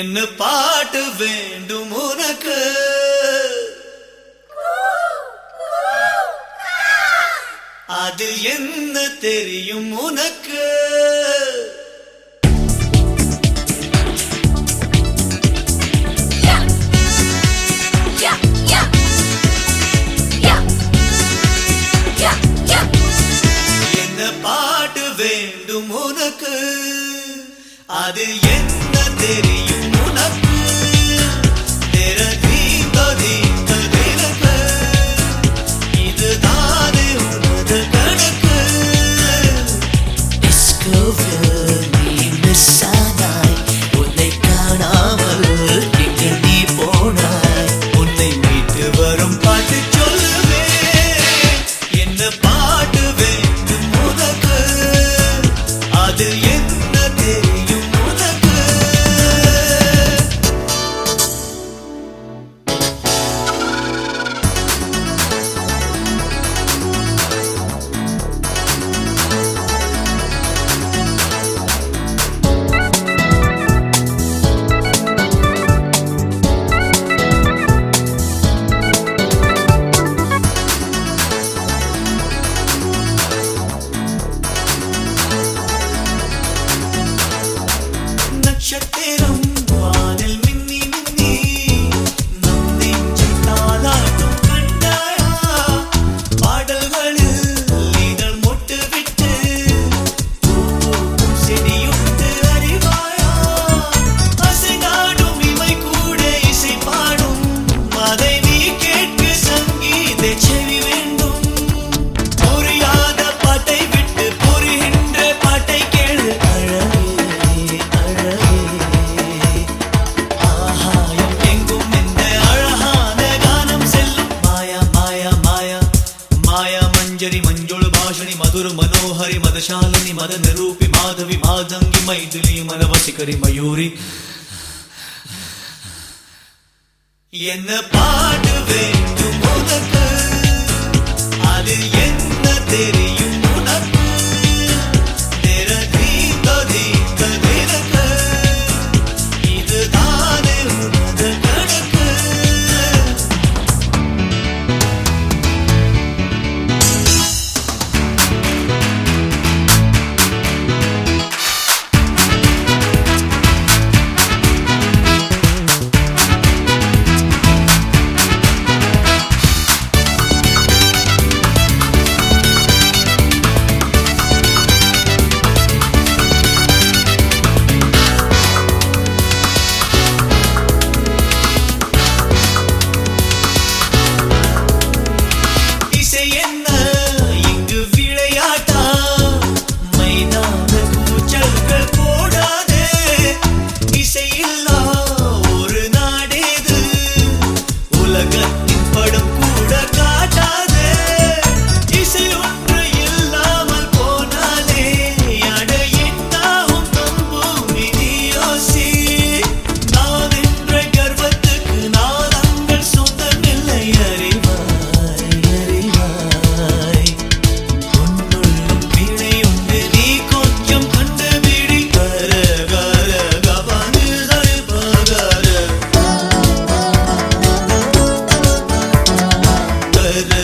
என்ன பாட்டு வேண்டும் உனக்கு அதில் என்ன தெரியும் உனக்கு என்ன பாட்டு வேண்டும் உனக்கு அதில் என்ன தெரியும் உனக்கு तेरा दीदा दीदा दिलक இதுதானே உனது கணக்கு Discover நீ மிஸ் ஆனாய் உன்னை காணாமல் எங்கே நீ போனாய் உன்னை மீட்டு வரும் பாட்டு சொல்லுவே என்ன பாட்டு வேண்டும் உனக்கு அது என்ன தெரியும் உனக்கு நட்சத்திரம் வானில் மின்னி மின்னி நம் நெஞ்சை தாலாட்டும் கண்டாயா பாடல்களில் இதழ் மொட்டு விட்டு பூக்கும் செடியுண்டு அறிவாயா அசைநாடும் இமை கூட இசை பாடும் அதை நீ கேட்க சங்கீத செவி வேண்டும் புரியாத பாட்டை விட்டு புரிகின்ற பாட்டை கேளு ஆகாயம் எங்கும் இந்த அழகான கானம் செல்லும் மாயா மாயா மாயா மாயா மஞ்சரி மஞ்சள் பாஷணி மதுர மனோஹரி மதசாலினி மத நிரூபி மாதவி மாதங்கி மைதிலி மனவசிகரி மயூரி என்ன பாட்டு வேண்டும் உனக்கு அது என்ன தெரியும் உனக்கு तेरा दीदा दीदा दिलक இதுதானே உனது கணக்கு இசை என்ன இங்கு விளையாட்டா மைதான கூச்சல்கள் போடாதே இசை இல்லா ஒரு நாடேது உலகத்தின் படம் கூட காட்டாதே இசை ஒன்று இல்லாமல் போனாலே அட என்னாகும் நம் பூமி நீயோசி நான் என்ற கர்வத்துக்கு நாதங்கள் சொந்தமில்லை அறிவாய் அறிவாய் உன்னுள்ளும் பிழை உண்டு நீ கொஞ்சம் கண்டுபிடி கர கர கபானு சரிபகர கர